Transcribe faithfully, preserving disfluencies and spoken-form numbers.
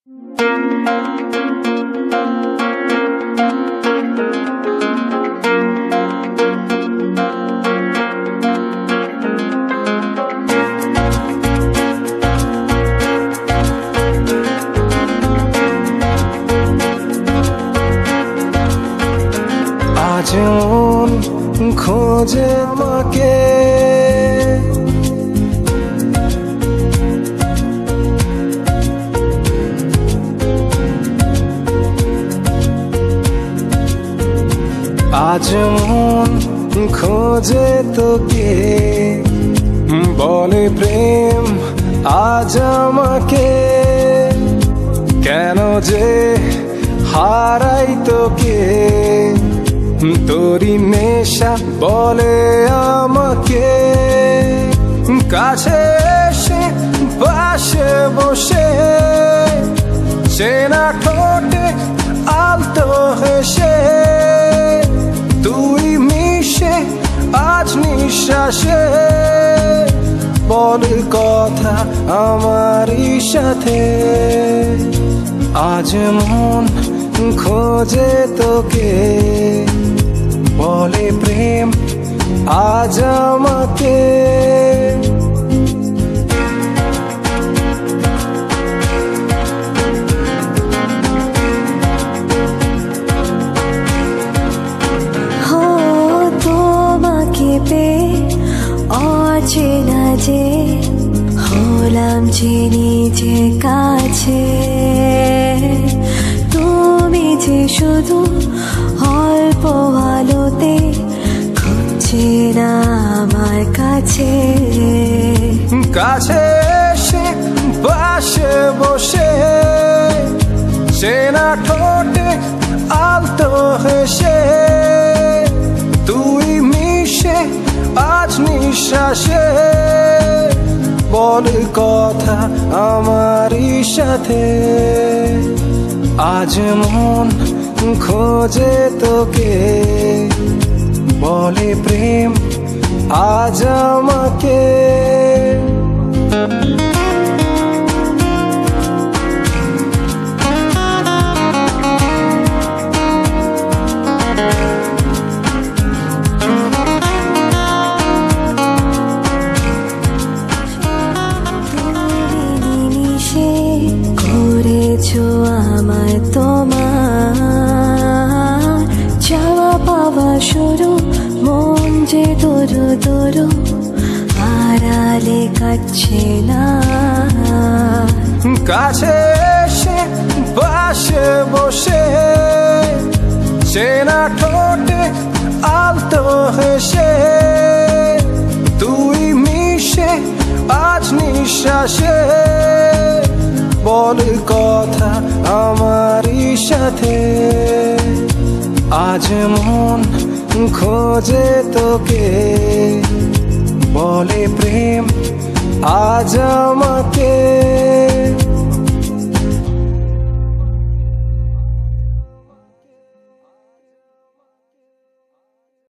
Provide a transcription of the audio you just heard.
আজ মন খোঁজে আমাকে, আজ মন খোঁজে তোকে, বলে প্রেম আজ আমাকে, কেন যে হারাই তোকে, তোরি নেশা বলে আমাকে, কাছে এসে পাশে বসে চেনা ঠোঁটে আলতো হেসে, তুই মিশে আজ নিঃশ্বাসে, বল কথা আমারই সাথে, আজ মন খোঁজে তোকে, বলে প্রেম আজ আমাকে। তোমাকে পেয়ে অচেনা যে হলাম যে নিজে কাছে, তুমি যে শুধু অল্প আলোতে খুঁজছে না আমার কাছে, কাছে এসে পাশে বসে চেনা ঠোঁটে আলতো হেসে, তুই মিশে আজ নিঃশ্বাসে, বল কথা আমারই সাথে, আজ মন খোঁজে তোকে, বলে প্রেম আজ আমাকে। করেছো আমার তোমার চাওয়া পাওয়া শুরু, মন যে দরু দরু আড়ালে কাটছে না, কাছে এসে পাশে বসে চেনা ঠোঁটে আলতো হেসে, তুই মিশে আজ নিঃশ্বাসে, বল কথা আমারই সাথে, আজ মন খোঁজে তোকে, বলে প্রেম আজ আমাকে।